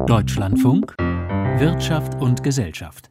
Deutschlandfunk Wirtschaft und Gesellschaft.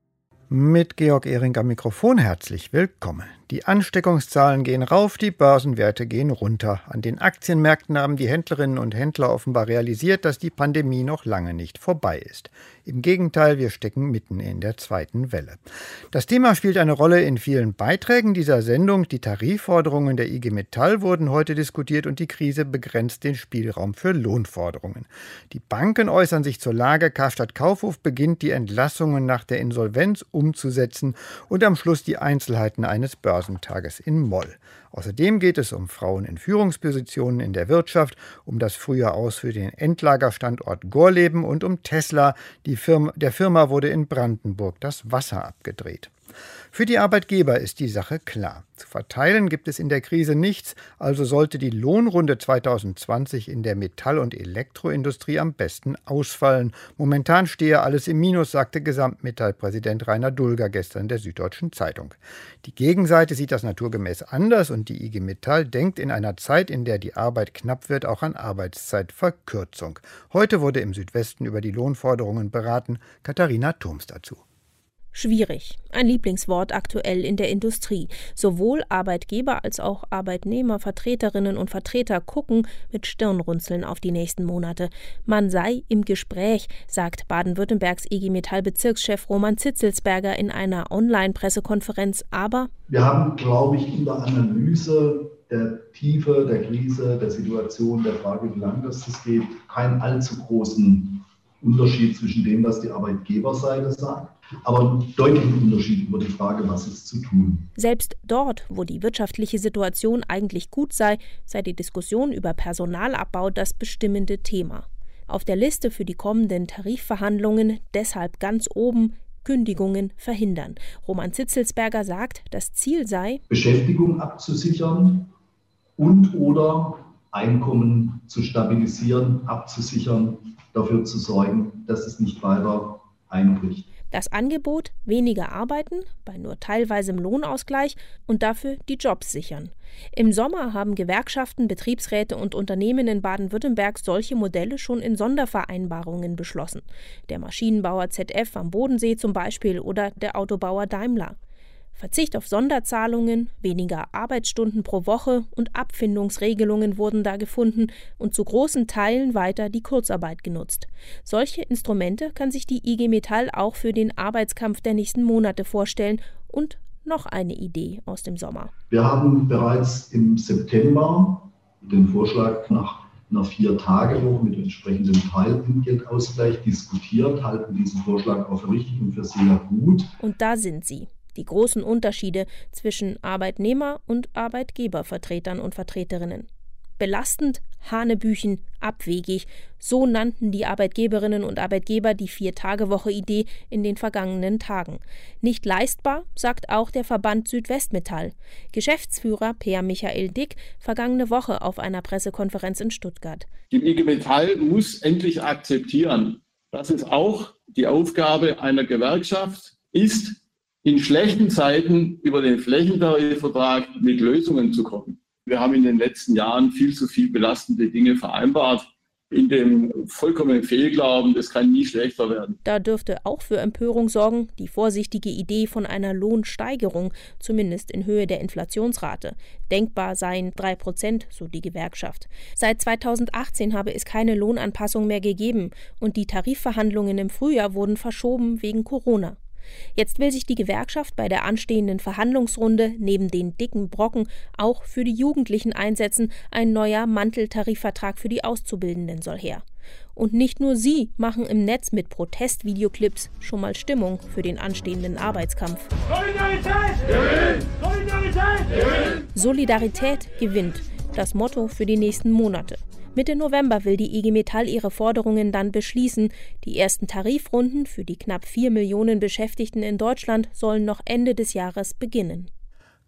Mit Georg Ehring am Mikrofon herzlich willkommen. Die Ansteckungszahlen gehen rauf, die Börsenwerte gehen runter. An den Aktienmärkten haben die Händlerinnen und Händler offenbar realisiert, dass die Pandemie noch lange nicht vorbei ist. Im Gegenteil, wir stecken mitten in der zweiten Welle. Das Thema spielt eine Rolle in vielen Beiträgen dieser Sendung. Die Tarifforderungen der IG Metall wurden heute diskutiert und die Krise begrenzt den Spielraum für Lohnforderungen. Die Banken äußern sich zur Lage. Karstadt Kaufhof beginnt, die Entlassungen nach der Insolvenz umzusetzen und am Schluss die Einzelheiten eines Börsentages in Moll. Außerdem geht es um Frauen in Führungspositionen in der Wirtschaft, um das früher Aus für den Endlagerstandort Gorleben und um Tesla. Der Firma wurde in Brandenburg das Wasser abgedreht. Für die Arbeitgeber ist die Sache klar. Zu verteilen gibt es in der Krise nichts, also sollte die Lohnrunde 2020 in der Metall- und Elektroindustrie am besten ausfallen. Momentan stehe alles im Minus, sagte Gesamtmetall-Präsident Rainer Dulger gestern der Süddeutschen Zeitung. Die Gegenseite sieht das naturgemäß anders und die IG Metall denkt in einer Zeit, in der die Arbeit knapp wird, auch an Arbeitszeitverkürzung. Heute wurde im Südwesten über die Lohnforderungen beraten. Katharina Thoms dazu. Schwierig. Ein Lieblingswort aktuell in der Industrie. Sowohl Arbeitgeber als auch Arbeitnehmer, Vertreterinnen und Vertreter gucken mit Stirnrunzeln auf die nächsten Monate. Man sei im Gespräch, sagt Baden-Württembergs IG Metall-Bezirkschef Roman Zitzelsberger in einer Online-Pressekonferenz. Aber wir haben, glaube ich, in der Analyse der Tiefe, der Krise, der Situation, der Frage, wie lange das geht, keinen allzu großen Unterschied zwischen dem, was die Arbeitgeberseite sagt, aber einen deutlichen Unterschied über die Frage, was ist zu tun. Selbst dort, wo die wirtschaftliche Situation eigentlich gut sei die Diskussion über Personalabbau das bestimmende Thema. Auf der Liste für die kommenden Tarifverhandlungen deshalb ganz oben: Kündigungen verhindern. Roman Zitzelsberger sagt, das Ziel sei, Beschäftigung abzusichern und oder Einkommen zu stabilisieren, abzusichern, dafür zu sorgen, dass es nicht weiter einbricht. Das Angebot: weniger arbeiten, bei nur teilweisem Lohnausgleich und dafür die Jobs sichern. Im Sommer haben Gewerkschaften, Betriebsräte und Unternehmen in Baden-Württemberg solche Modelle schon in Sondervereinbarungen beschlossen. Der Maschinenbauer ZF am Bodensee zum Beispiel oder der Autobauer Daimler. Verzicht auf Sonderzahlungen, weniger Arbeitsstunden pro Woche und Abfindungsregelungen wurden da gefunden und zu großen Teilen weiter die Kurzarbeit genutzt. Solche Instrumente kann sich die IG Metall auch für den Arbeitskampf der nächsten Monate vorstellen. Und noch eine Idee aus dem Sommer. Wir haben bereits im September den Vorschlag nach einer 4-Tage-Woche mit entsprechendem Teilentgeltausgleich diskutiert, halten diesen Vorschlag auch für richtig und für sehr gut. Und da sind sie. Die großen Unterschiede zwischen Arbeitnehmer- und Arbeitgebervertretern und Vertreterinnen. Belastend, hanebüchen, abwegig, so nannten die Arbeitgeberinnen und Arbeitgeber die 4-Tage-Woche-Idee in den vergangenen Tagen. Nicht leistbar, sagt auch der Verband Südwestmetall. Geschäftsführer Peer Michael Dick vergangene Woche auf einer Pressekonferenz in Stuttgart. Die IG Metall muss endlich akzeptieren, dass es auch die Aufgabe einer Gewerkschaft ist, in schlechten Zeiten über den Flächentarifvertrag mit Lösungen zu kommen. Wir haben in den letzten Jahren viel zu viel belastende Dinge vereinbart, in dem vollkommenen Fehlglauben, das kann nie schlechter werden. Da dürfte auch für Empörung sorgen die vorsichtige Idee von einer Lohnsteigerung, zumindest in Höhe der Inflationsrate. Denkbar seien 3%, so die Gewerkschaft. Seit 2018 habe es keine Lohnanpassung mehr gegeben und die Tarifverhandlungen im Frühjahr wurden verschoben wegen Corona. Jetzt will sich die Gewerkschaft bei der anstehenden Verhandlungsrunde neben den dicken Brocken auch für die Jugendlichen einsetzen. Ein neuer Manteltarifvertrag für die Auszubildenden soll her. Und nicht nur sie machen im Netz mit Protestvideoclips schon mal Stimmung für den anstehenden Arbeitskampf. Solidarität gewinnt! Solidarität gewinnt! Solidarität gewinnt. Das Motto für die nächsten Monate. Mitte November will die IG Metall ihre Forderungen dann beschließen. Die ersten Tarifrunden für die knapp 4 Millionen Beschäftigten in Deutschland sollen noch Ende des Jahres beginnen.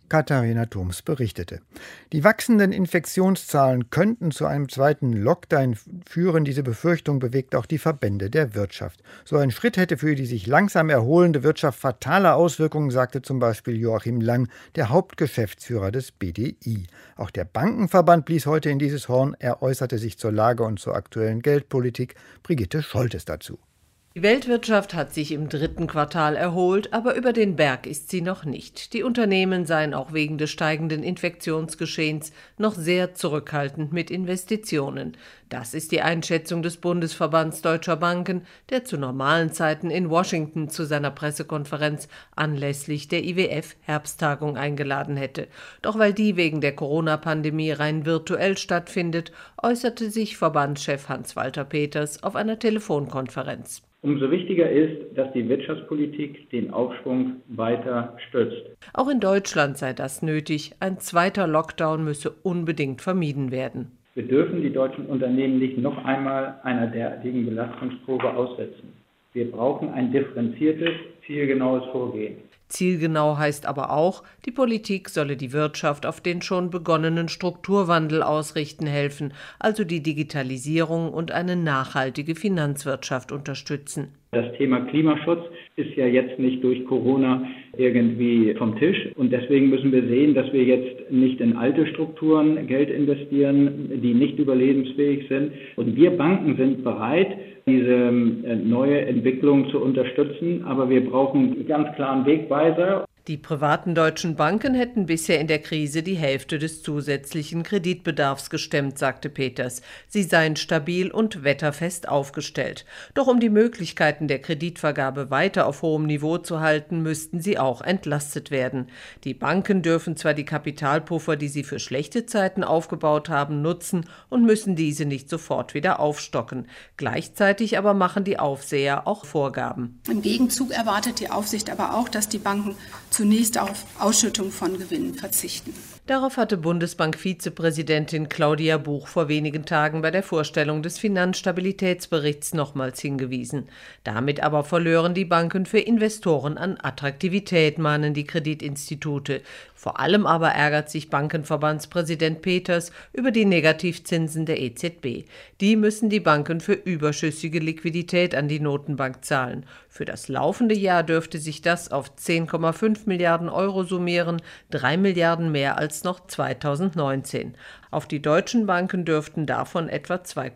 Katharina Thoms berichtete. Die wachsenden Infektionszahlen könnten zu einem zweiten Lockdown führen. Diese Befürchtung bewegt auch die Verbände der Wirtschaft. So ein Schritt hätte für die sich langsam erholende Wirtschaft fatale Auswirkungen, sagte zum Beispiel Joachim Lang, der Hauptgeschäftsführer des BDI. Auch der Bankenverband blies heute in dieses Horn. Er äußerte sich zur Lage und zur aktuellen Geldpolitik. Brigitte Scholtes dazu. Die Weltwirtschaft hat sich im 3. Quartal erholt, aber über den Berg ist sie noch nicht. Die Unternehmen seien auch wegen des steigenden Infektionsgeschehens noch sehr zurückhaltend mit Investitionen. Das ist die Einschätzung des Bundesverbands Deutscher Banken, der zu normalen Zeiten in Washington zu seiner Pressekonferenz anlässlich der IWF-Herbsttagung eingeladen hätte. Doch weil die wegen der Corona-Pandemie rein virtuell stattfindet, äußerte sich Verbandschef Hans-Walter Peters auf einer Telefonkonferenz. Umso wichtiger ist, dass die Wirtschaftspolitik den Aufschwung weiter stützt. Auch in Deutschland sei das nötig. Ein zweiter Lockdown müsse unbedingt vermieden werden. Wir dürfen die deutschen Unternehmen nicht noch einmal einer derartigen Belastungsprobe aussetzen. Wir brauchen ein differenziertes, zielgenaues Vorgehen. Zielgenau heißt aber auch, die Politik solle die Wirtschaft auf den schon begonnenen Strukturwandel ausrichten helfen, also die Digitalisierung und eine nachhaltige Finanzwirtschaft unterstützen. Das Thema Klimaschutz ist ja jetzt nicht durch Corona irgendwie vom Tisch. Und deswegen müssen wir sehen, dass wir jetzt nicht in alte Strukturen Geld investieren, die nicht überlebensfähig sind. Und wir Banken sind bereit, diese neue Entwicklung zu unterstützen. Aber wir brauchen einen ganz klaren Wegweiser. Die privaten deutschen Banken hätten bisher in der Krise die Hälfte des zusätzlichen Kreditbedarfs gestemmt, sagte Peters. Sie seien stabil und wetterfest aufgestellt. Doch um die Möglichkeiten der Kreditvergabe weiter auf hohem Niveau zu halten, müssten sie auch entlastet werden. Die Banken dürfen zwar die Kapitalpuffer, die sie für schlechte Zeiten aufgebaut haben, nutzen und müssen diese nicht sofort wieder aufstocken. Gleichzeitig aber machen die Aufseher auch Vorgaben. Im Gegenzug erwartet die Aufsicht aber auch, dass die Banken zunächst auf Ausschüttung von Gewinnen verzichten. Darauf hatte Bundesbank-Vizepräsidentin Claudia Buch vor wenigen Tagen bei der Vorstellung des Finanzstabilitätsberichts nochmals hingewiesen. Damit aber verlören die Banken für Investoren an Attraktivität, mahnen die Kreditinstitute. Vor allem aber ärgert sich Bankenverbandspräsident Peters über die Negativzinsen der EZB. Die müssen die Banken für überschüssige Liquidität an die Notenbank zahlen. Für das laufende Jahr dürfte sich das auf 10,5 Milliarden Euro summieren, 3 Milliarden mehr als noch 2019. Auf die deutschen Banken dürften davon etwa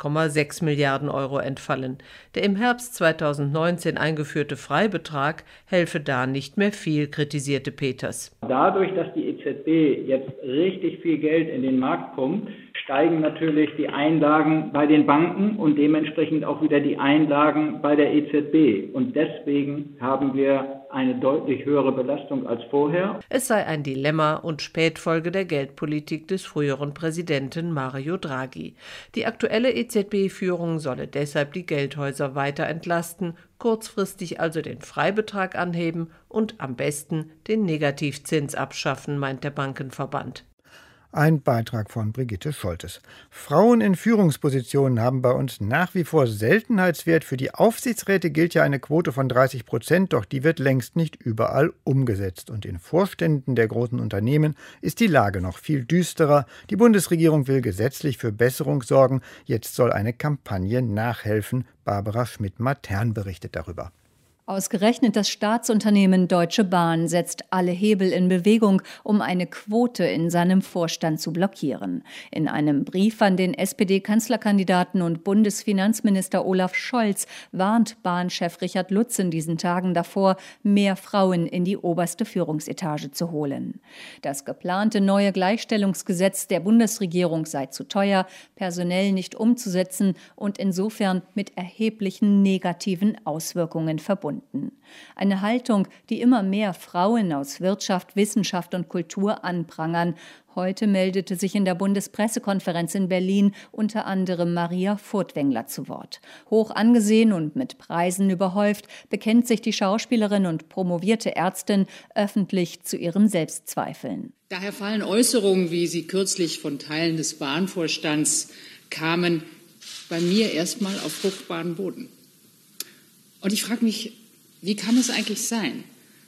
2,6 Milliarden Euro entfallen. Der im Herbst 2019 eingeführte Freibetrag helfe da nicht mehr viel, kritisierte Peters. Dadurch, dass die EZB jetzt richtig viel Geld in den Markt pumpt, steigen natürlich die Einlagen bei den Banken und dementsprechend auch wieder die Einlagen bei der EZB. Und deswegen haben wir eine deutlich höhere Belastung als vorher. Es sei ein Dilemma und Spätfolge der Geldpolitik des früheren Präsidenten Mario Draghi. Die aktuelle EZB-Führung solle deshalb die Geldhäuser weiter entlasten, kurzfristig also den Freibetrag anheben und am besten den Negativzins abschaffen, meint der Bankenverband. Ein Beitrag von Brigitte Scholtes. Frauen in Führungspositionen haben bei uns nach wie vor Seltenheitswert. Für die Aufsichtsräte gilt ja eine Quote von 30%, doch die wird längst nicht überall umgesetzt. Und in Vorständen der großen Unternehmen ist die Lage noch viel düsterer. Die Bundesregierung will gesetzlich für Besserung sorgen. Jetzt soll eine Kampagne nachhelfen. Barbara Schmidt-Matern berichtet darüber. Ausgerechnet das Staatsunternehmen Deutsche Bahn setzt alle Hebel in Bewegung, um eine Quote in seinem Vorstand zu blockieren. In einem Brief an den SPD-Kanzlerkandidaten und Bundesfinanzminister Olaf Scholz warnt Bahnchef Richard Lutz in diesen Tagen davor, mehr Frauen in die oberste Führungsetage zu holen. Das geplante neue Gleichstellungsgesetz der Bundesregierung sei zu teuer, personell nicht umzusetzen und insofern mit erheblichen negativen Auswirkungen verbunden. Eine Haltung, die immer mehr Frauen aus Wirtschaft, Wissenschaft und Kultur anprangern. Heute meldete sich in der Bundespressekonferenz in Berlin unter anderem Maria Furtwängler zu Wort. Hoch angesehen und mit Preisen überhäuft, bekennt sich die Schauspielerin und promovierte Ärztin öffentlich zu ihren Selbstzweifeln. Daher fallen Äußerungen, wie sie kürzlich von Teilen des Bahnvorstands kamen, bei mir erstmal auf fruchtbaren Boden. Und ich frage mich, wie kann es eigentlich sein,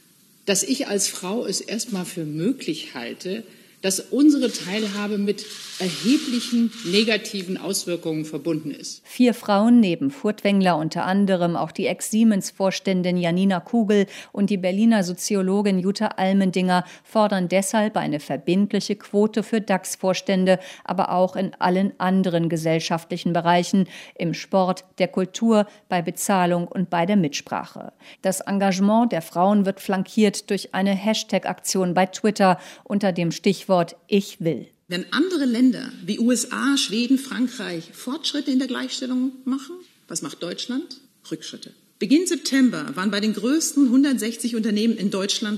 dass ich als Frau es erstmal für möglich halte, dass unsere Teilhabe mit erheblichen negativen Auswirkungen verbunden ist. 4 Frauen neben Furtwängler, unter anderem auch die Ex-Siemens-Vorständin Janina Kugel und die Berliner Soziologin Jutta Almendinger, fordern deshalb eine verbindliche Quote für DAX-Vorstände, aber auch in allen anderen gesellschaftlichen Bereichen, im Sport, der Kultur, bei Bezahlung und bei der Mitsprache. Das Engagement der Frauen wird flankiert durch eine Hashtag-Aktion bei Twitter unter dem Stichwort Ich will. Wenn andere Länder wie USA, Schweden, Frankreich Fortschritte in der Gleichstellung machen, was macht Deutschland? Rückschritte. Beginn September waren bei den größten 160 Unternehmen in Deutschland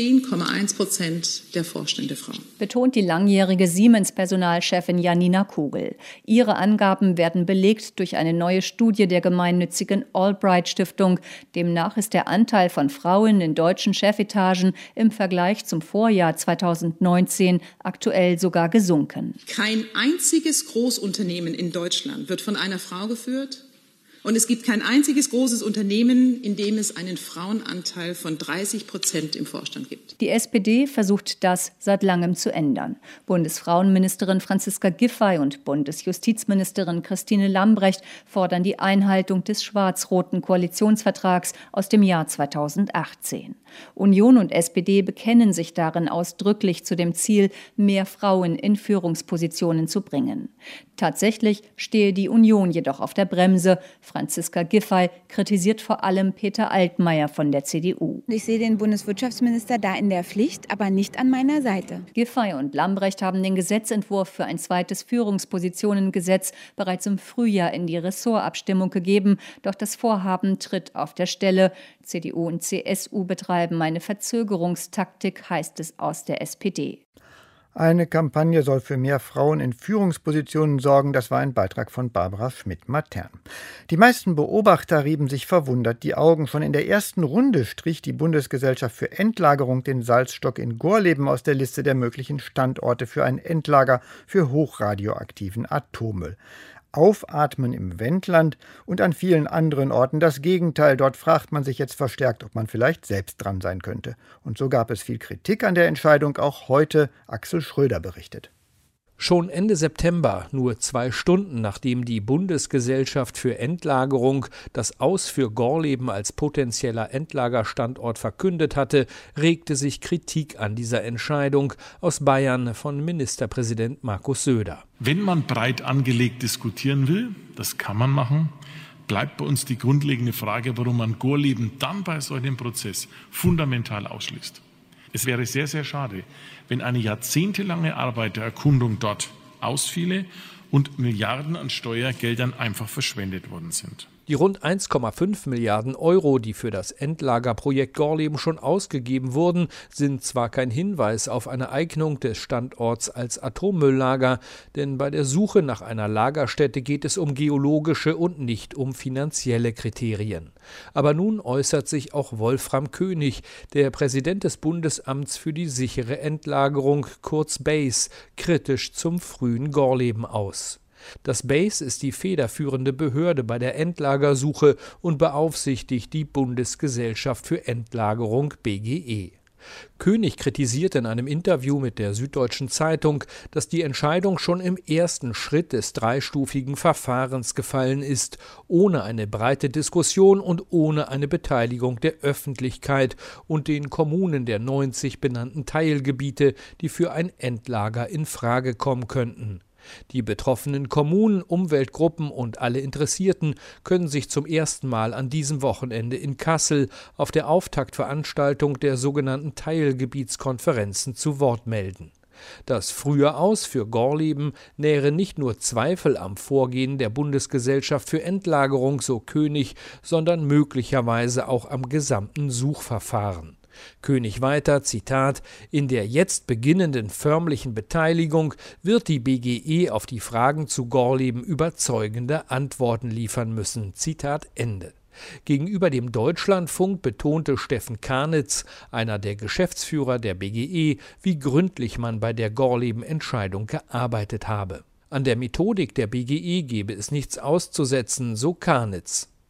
10,1% der Vorstände Frauen. Betont die langjährige Siemens-Personalchefin Janina Kugel. Ihre Angaben werden belegt durch eine neue Studie der gemeinnützigen Albright-Stiftung. Demnach ist der Anteil von Frauen in deutschen Chefetagen im Vergleich zum Vorjahr 2019 aktuell sogar gesunken. Kein einziges Großunternehmen in Deutschland wird von einer Frau geführt. Und es gibt kein einziges großes Unternehmen, in dem es einen Frauenanteil von 30% im Vorstand gibt. Die SPD versucht das seit langem zu ändern. Bundesfrauenministerin Franziska Giffey und Bundesjustizministerin Christine Lambrecht fordern die Einhaltung des schwarz-roten Koalitionsvertrags aus dem Jahr 2018. Union und SPD bekennen sich darin ausdrücklich zu dem Ziel, mehr Frauen in Führungspositionen zu bringen. Tatsächlich stehe die Union jedoch auf der Bremse. Franziska Giffey kritisiert vor allem Peter Altmaier von der CDU. Ich sehe den Bundeswirtschaftsminister da in der Pflicht, aber nicht an meiner Seite. Giffey und Lambrecht haben den Gesetzentwurf für ein zweites Führungspositionengesetz bereits im Frühjahr in die Ressortabstimmung gegeben. Doch das Vorhaben tritt auf der Stelle. CDU und CSU betreiben eine Verzögerungstaktik, heißt es aus der SPD. Eine Kampagne soll für mehr Frauen in Führungspositionen sorgen. Das war ein Beitrag von Barbara Schmidt-Matern. Die meisten Beobachter rieben sich verwundert die Augen. Schon in der ersten Runde strich die Bundesgesellschaft für Endlagerung den Salzstock in Gorleben aus der Liste der möglichen Standorte für ein Endlager für hochradioaktiven Atommüll. Aufatmen im Wendland und an vielen anderen Orten das Gegenteil. Dort fragt man sich jetzt verstärkt, ob man vielleicht selbst dran sein könnte. Und so gab es viel Kritik an der Entscheidung, auch heute. Axel Schröder berichtet. Schon Ende September, nur 2 Stunden nachdem die Bundesgesellschaft für Endlagerung das Aus für Gorleben als potenzieller Endlagerstandort verkündet hatte, regte sich Kritik an dieser Entscheidung aus Bayern von Ministerpräsident Markus Söder. Wenn man breit angelegt diskutieren will, das kann man machen, bleibt bei uns die grundlegende Frage, warum man Gorleben dann bei so einem Prozess fundamental ausschließt. Es wäre sehr, sehr schade, wenn eine jahrzehntelange Arbeit der Erkundung dort ausfiele und Milliarden an Steuergeldern einfach verschwendet worden sind. Die rund 1,5 Milliarden Euro, die für das Endlagerprojekt Gorleben schon ausgegeben wurden, sind zwar kein Hinweis auf eine Eignung des Standorts als Atommülllager, denn bei der Suche nach einer Lagerstätte geht es um geologische und nicht um finanzielle Kriterien. Aber nun äußert sich auch Wolfram König, der Präsident des Bundesamts für die sichere Endlagerung, kurz BASE, kritisch zum frühen Gorleben aus. Das BASE ist die federführende Behörde bei der Endlagersuche und beaufsichtigt die Bundesgesellschaft für Endlagerung BGE. König kritisiert in einem Interview mit der Süddeutschen Zeitung, dass die Entscheidung schon im ersten Schritt des dreistufigen Verfahrens gefallen ist, ohne eine breite Diskussion und ohne eine Beteiligung der Öffentlichkeit und den Kommunen der 90 benannten Teilgebiete, die für ein Endlager in Frage kommen könnten. Die betroffenen Kommunen, Umweltgruppen und alle Interessierten können sich zum ersten Mal an diesem Wochenende in Kassel auf der Auftaktveranstaltung der sogenannten Teilgebietskonferenzen zu Wort melden. Das frühe Aus für Gorleben nähre nicht nur Zweifel am Vorgehen der Bundesgesellschaft für Endlagerung, so König, sondern möglicherweise auch am gesamten Suchverfahren. König weiter, Zitat, in der jetzt beginnenden förmlichen Beteiligung wird die BGE auf die Fragen zu Gorleben überzeugende Antworten liefern müssen. Zitat Ende. Gegenüber dem Deutschlandfunk betonte Steffen Karnitz, einer der Geschäftsführer der BGE, wie gründlich man bei der Gorleben-Entscheidung gearbeitet habe. An der Methodik der BGE gebe es nichts auszusetzen, so Karnitz.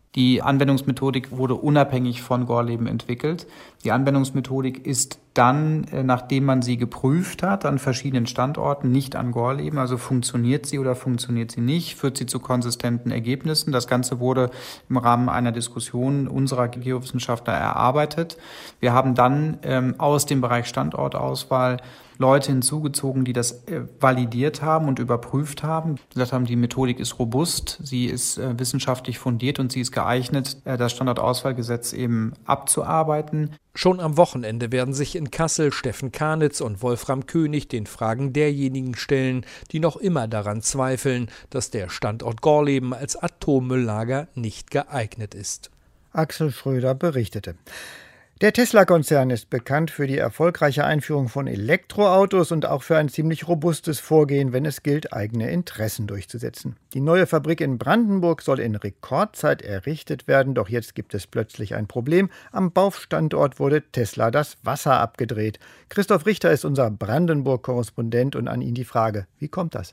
Die Anwendungsmethodik wurde unabhängig von Gorleben entwickelt. Die Anwendungsmethodik ist dann, nachdem man sie geprüft hat, an verschiedenen Standorten, nicht an Gorleben, also funktioniert sie oder funktioniert sie nicht, führt sie zu konsistenten Ergebnissen. Das Ganze wurde im Rahmen einer Diskussion unserer Geowissenschaftler erarbeitet. Wir haben dann aus dem Bereich Standortauswahl Leute hinzugezogen, die das validiert haben und überprüft haben. Gesagt haben, die Methodik ist robust, sie ist wissenschaftlich fundiert und sie ist geeignet, das Standortauswahlgesetz eben abzuarbeiten. Schon am Wochenende werden sich in Kassel Steffen Kanitz und Wolfram König den Fragen derjenigen stellen, die noch immer daran zweifeln, dass der Standort Gorleben als Atommülllager nicht geeignet ist. Axel Schröder berichtete. Der Tesla-Konzern ist bekannt für die erfolgreiche Einführung von Elektroautos und auch für ein ziemlich robustes Vorgehen, wenn es gilt, eigene Interessen durchzusetzen. Die neue Fabrik in Brandenburg soll in Rekordzeit errichtet werden, doch jetzt gibt es plötzlich ein Problem. Am Baustandort wurde Tesla das Wasser abgedreht. Christoph Richter ist unser Brandenburg-Korrespondent und an ihn die Frage, wie kommt das?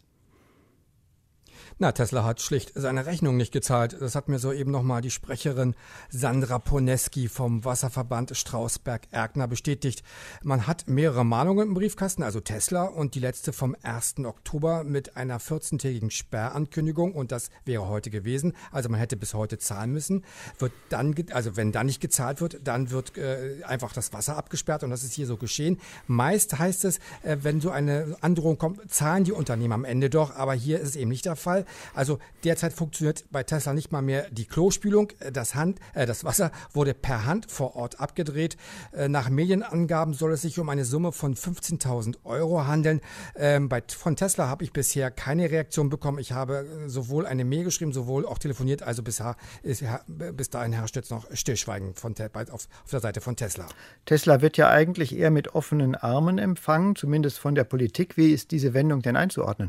Tesla hat schlicht seine Rechnung nicht gezahlt. Das hat mir soeben nochmal die Sprecherin Sandra Poneski vom Wasserverband Strausberg-Erkner bestätigt. Man hat mehrere Mahnungen im Briefkasten, also Tesla, und die letzte vom 1. Oktober mit einer 14-tägigen Sperrankündigung, und das wäre heute gewesen. Also man hätte bis heute zahlen müssen. Wenn dann nicht gezahlt wird, dann wird einfach das Wasser abgesperrt, und das ist hier so geschehen. Meist heißt es, wenn so eine Androhung kommt, zahlen die Unternehmen am Ende doch, aber hier ist es eben nicht der Fall. Also derzeit funktioniert bei Tesla nicht mal mehr die Klospülung. Das Wasser wurde per Hand vor Ort abgedreht. Nach Medienangaben soll es sich um eine Summe von 15.000 € handeln. Von Tesla habe ich bisher keine Reaktion bekommen. Ich habe sowohl eine Mail geschrieben, sowohl auch telefoniert. Also bis dahin herrscht jetzt noch Stillschweigen auf der Seite von Tesla. Tesla wird ja eigentlich eher mit offenen Armen empfangen, zumindest von der Politik. Wie ist diese Wendung denn einzuordnen?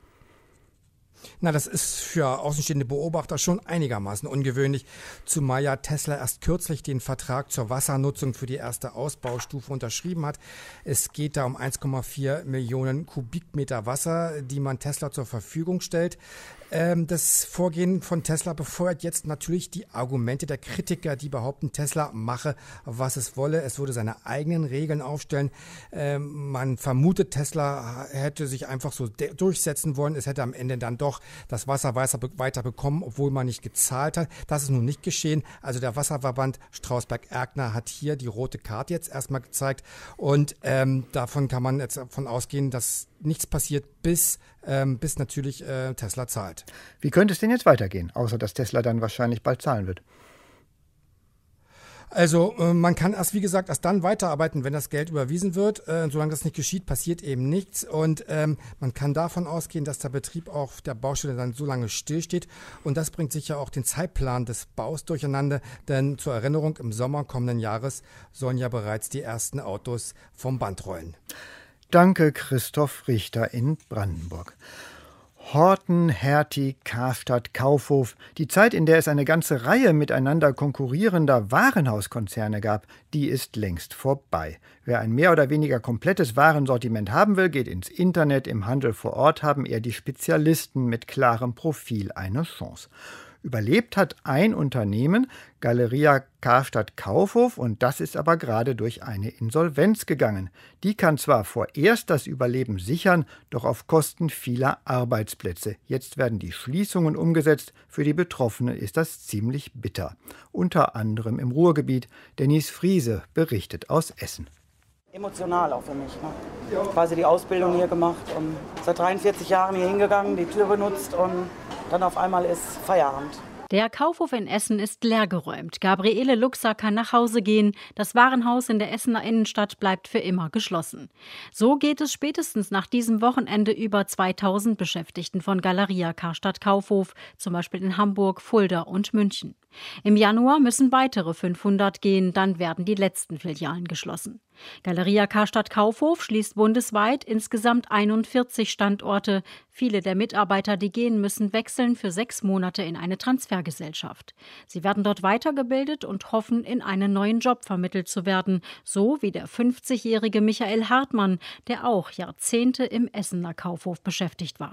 Das ist für außenstehende Beobachter schon einigermaßen ungewöhnlich, zumal ja Tesla erst kürzlich den Vertrag zur Wassernutzung für die erste Ausbaustufe unterschrieben hat. Es geht da um 1,4 Millionen Kubikmeter Wasser, die man Tesla zur Verfügung stellt. Das Vorgehen von Tesla befeuert jetzt natürlich die Argumente der Kritiker, die behaupten, Tesla mache, was es wolle. Es würde seine eigenen Regeln aufstellen. Man vermutet, Tesla hätte sich einfach so durchsetzen wollen. Es hätte am Ende dann doch das Wasser weiter bekommen, obwohl man nicht gezahlt hat. Das ist nun nicht geschehen. Also der Wasserverband Strausberg-Erkner hat hier die rote Karte jetzt erstmal gezeigt. Und davon kann man jetzt davon ausgehen, dass nichts passiert, bis natürlich Tesla zahlt. Wie könnte es denn jetzt weitergehen, außer dass Tesla dann wahrscheinlich bald zahlen wird? Also man kann erst dann weiterarbeiten, wenn das Geld überwiesen wird. Solange das nicht geschieht, passiert eben nichts. Und man kann davon ausgehen, dass der Betrieb auf der Baustelle dann so lange stillsteht. Und das bringt sicher auch den Zeitplan des Baus durcheinander. Denn zur Erinnerung, im Sommer kommenden Jahres sollen ja bereits die ersten Autos vom Band rollen. Danke, Christoph Richter in Brandenburg. Horten, Hertie, Karstadt, Kaufhof. Die Zeit, in der es eine ganze Reihe miteinander konkurrierender Warenhauskonzerne gab, die ist längst vorbei. Wer ein mehr oder weniger komplettes Warensortiment haben will, geht ins Internet. Im Handel vor Ort haben eher die Spezialisten mit klarem Profil eine Chance. Überlebt hat ein Unternehmen, Galeria Karstadt Kaufhof, und das ist aber gerade durch eine Insolvenz gegangen. Die kann zwar vorerst das Überleben sichern, doch auf Kosten vieler Arbeitsplätze. Jetzt werden die Schließungen umgesetzt. Für die Betroffenen ist das ziemlich bitter. Unter anderem im Ruhrgebiet. Denise Friese berichtet aus Essen. Emotional auch für mich. Quasi die Ausbildung hier gemacht und seit 43 Jahren hier hingegangen, die Tür benutzt und dann auf einmal ist Feierabend. Der Kaufhof in Essen ist leergeräumt. Gabriele Luxer kann nach Hause gehen. Das Warenhaus in der Essener Innenstadt bleibt für immer geschlossen. So geht es spätestens nach diesem Wochenende über 2000 Beschäftigten von Galeria Karstadt Kaufhof, zum Beispiel in Hamburg, Fulda und München. Im Januar müssen weitere 500 gehen, dann werden die letzten Filialen geschlossen. Galeria Karstadt Kaufhof schließt bundesweit insgesamt 41 Standorte. Viele der Mitarbeiter, die gehen müssen, wechseln für 6 Monate in eine Transfergesellschaft. Sie werden dort weitergebildet und hoffen, in einen neuen Job vermittelt zu werden, so wie der 50-jährige Michael Hartmann, der auch Jahrzehnte im Essener Kaufhof beschäftigt war.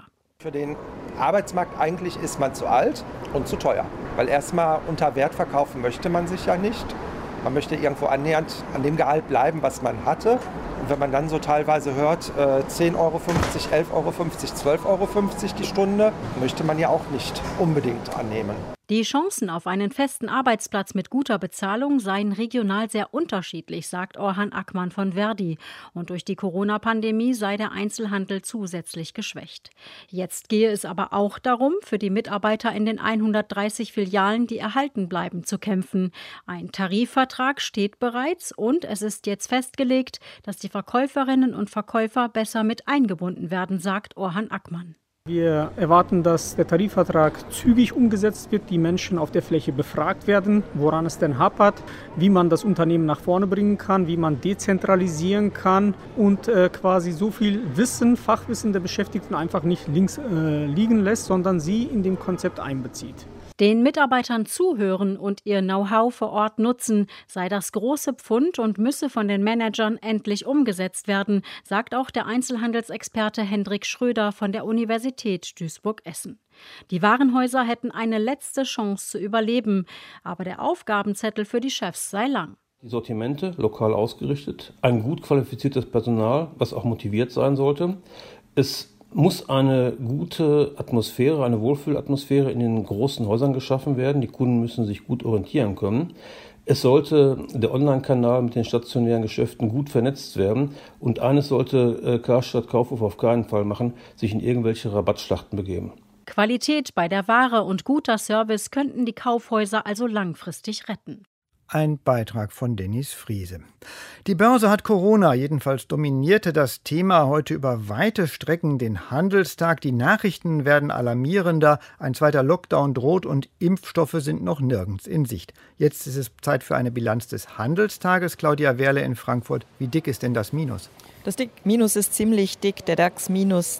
Für den Arbeitsmarkt eigentlich ist man zu alt und zu teuer, weil erstmal unter Wert verkaufen möchte man sich ja nicht. Man möchte irgendwo annähernd an dem Gehalt bleiben, was man hatte. Und wenn man dann so teilweise hört, 10,50 Euro, 11,50 Euro, 12,50 Euro die Stunde, möchte man ja auch nicht unbedingt annehmen. Die Chancen auf einen festen Arbeitsplatz mit guter Bezahlung seien regional sehr unterschiedlich, sagt Orhan Akman von Verdi. Und durch die Corona-Pandemie sei der Einzelhandel zusätzlich geschwächt. Jetzt gehe es aber auch darum, für die Mitarbeiter in den 130 Filialen, die erhalten bleiben, zu kämpfen. Ein Tarifvertrag steht bereits und es ist jetzt festgelegt, dass die Verkäuferinnen und Verkäufer besser mit eingebunden werden, sagt Orhan Akman. Wir erwarten, dass der Tarifvertrag zügig umgesetzt wird, die Menschen auf der Fläche befragt werden, woran es denn hapert, wie man das Unternehmen nach vorne bringen kann, wie man dezentralisieren kann und quasi so viel Wissen, Fachwissen der Beschäftigten einfach nicht links liegen lässt, sondern sie in dem Konzept einbezieht. Den Mitarbeitern zuhören und ihr Know-how vor Ort nutzen, sei das große Pfund und müsse von den Managern endlich umgesetzt werden, sagt auch der Einzelhandelsexperte Hendrik Schröder von der Universität Duisburg-Essen. Die Warenhäuser hätten eine letzte Chance zu überleben, aber der Aufgabenzettel für die Chefs sei lang. Die Sortimente lokal ausgerichtet, ein gut qualifiziertes Personal, was auch motiviert sein sollte. Es muss eine gute Atmosphäre, eine Wohlfühlatmosphäre in den großen Häusern geschaffen werden. Die Kunden müssen sich gut orientieren können. Es sollte der Online-Kanal mit den stationären Geschäften gut vernetzt werden. Und eines sollte Karstadt Kaufhof auf keinen Fall machen, sich in irgendwelche Rabattschlachten begeben. Qualität bei der Ware und guter Service könnten die Kaufhäuser also langfristig retten. Ein Beitrag von Dennis Friese. Die Börse hat Corona, jedenfalls dominierte das Thema heute über weite Strecken den Handelstag. Die Nachrichten werden alarmierender, ein zweiter Lockdown droht und Impfstoffe sind noch nirgends in Sicht. Jetzt ist es Zeit für eine Bilanz des Handelstages. Claudia Wehrle in Frankfurt. Wie dick ist denn das Minus? Das Minus ist ziemlich dick. Der DAX minus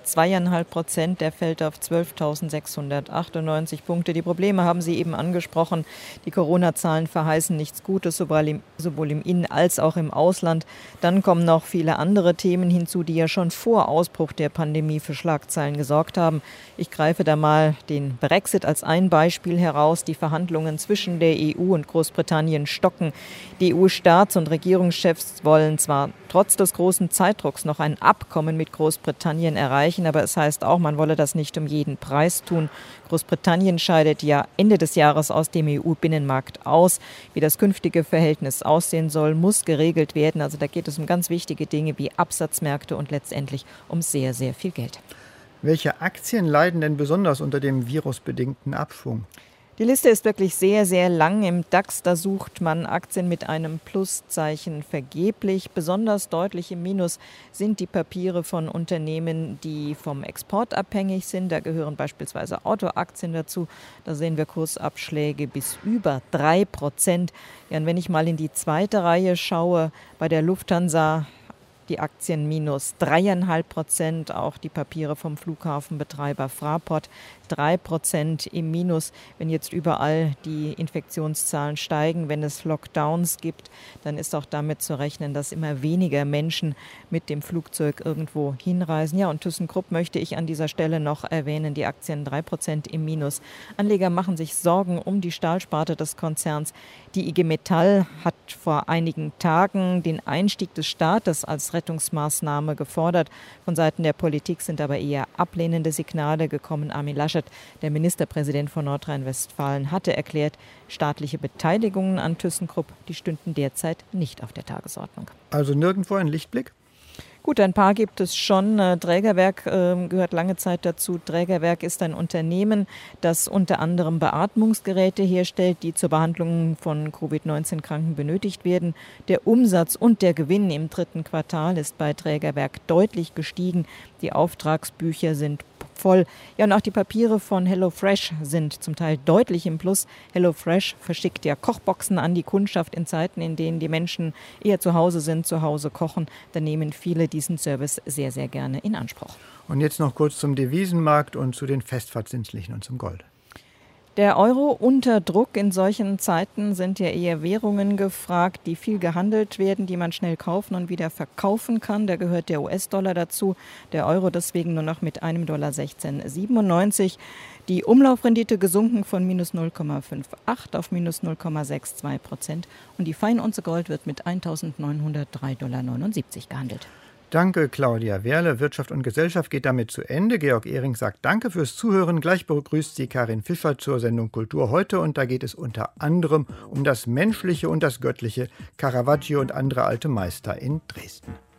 2,5%, der fällt auf 12.698 Punkte. Die Probleme haben Sie eben angesprochen. Die Corona-Zahlen verheißen nichts Gutes, sowohl im In- als auch im Ausland. Dann kommen noch viele andere Themen hinzu, die ja schon vor Ausbruch der Pandemie für Schlagzeilen gesorgt haben. Ich greife da mal den Brexit als ein Beispiel heraus. Die Verhandlungen zwischen der EU und Großbritannien stocken. Die EU-Staats- und Regierungschefs wollen zwar trotz des großen Zeitdrucks noch ein Abkommen mit Großbritannien erreichen, aber es heißt auch, man wolle das nicht um jeden Preis tun. Großbritannien scheidet ja Ende des Jahres aus dem EU-Binnenmarkt aus. Wie das künftige Verhältnis aussehen soll, muss geregelt werden. Also da geht es um ganz wichtige Dinge wie Absatzmärkte und letztendlich um sehr, sehr viel Geld. Welche Aktien leiden denn besonders unter dem virusbedingten Abschwung? Die Liste ist wirklich sehr, sehr lang. Im DAX, da sucht man Aktien mit einem Pluszeichen vergeblich. Besonders deutlich im Minus sind die Papiere von Unternehmen, die vom Export abhängig sind. Da gehören beispielsweise Autoaktien dazu. Da sehen wir Kursabschläge bis über 3%. Ja, und wenn ich mal in die zweite Reihe schaue, bei der Lufthansa, die Aktien minus 3,5%, auch die Papiere vom Flughafenbetreiber Fraport 3% im Minus. Wenn jetzt überall die Infektionszahlen steigen, wenn es Lockdowns gibt, dann ist auch damit zu rechnen, dass immer weniger Menschen mit dem Flugzeug irgendwo hinreisen. Ja, und ThyssenKrupp möchte ich an dieser Stelle noch erwähnen, die Aktien 3% im Minus. Anleger machen sich Sorgen um die Stahlsparte des Konzerns. Die IG Metall hat vor einigen Tagen den Einstieg des Staates als Rettungsmaßnahme gefordert. Von Seiten der Politik sind aber eher ablehnende Signale gekommen. Armin Laschet, der Ministerpräsident von Nordrhein-Westfalen, hatte erklärt, staatliche Beteiligungen an ThyssenKrupp, die stünden derzeit nicht auf der Tagesordnung. Also nirgendwo ein Lichtblick? Gut, ein paar gibt es schon. Drägerwerk gehört lange Zeit dazu. Drägerwerk ist ein Unternehmen, das unter anderem Beatmungsgeräte herstellt, die zur Behandlung von Covid-19-Kranken benötigt werden. Der Umsatz und der Gewinn im dritten Quartal ist bei Drägerwerk deutlich gestiegen. Die Auftragsbücher sind voll. Ja, und auch die Papiere von HelloFresh sind zum Teil deutlich im Plus. HelloFresh verschickt ja Kochboxen an die Kundschaft in Zeiten, in denen die Menschen eher zu Hause sind, zu Hause kochen. Da nehmen viele diesen Service sehr, sehr gerne in Anspruch. Und jetzt noch kurz zum Devisenmarkt und zu den Festverzinslichen und zum Gold. Der Euro unter Druck. In solchen Zeiten sind ja eher Währungen gefragt, die viel gehandelt werden, die man schnell kaufen und wieder verkaufen kann. Da gehört der US-Dollar dazu. Der Euro deswegen nur noch mit einem $16,97. Die Umlaufrendite gesunken von minus 0,58 auf minus 0,62%. Und die Feinunze Gold wird mit $1.903,79 gehandelt. Danke, Claudia Werle. Wirtschaft und Gesellschaft geht damit zu Ende. Georg Ehring sagt Danke fürs Zuhören. Gleich begrüßt Sie Karin Fischer zur Sendung Kultur heute. Und da geht es unter anderem um das Menschliche und das Göttliche, Caravaggio und andere alte Meister in Dresden.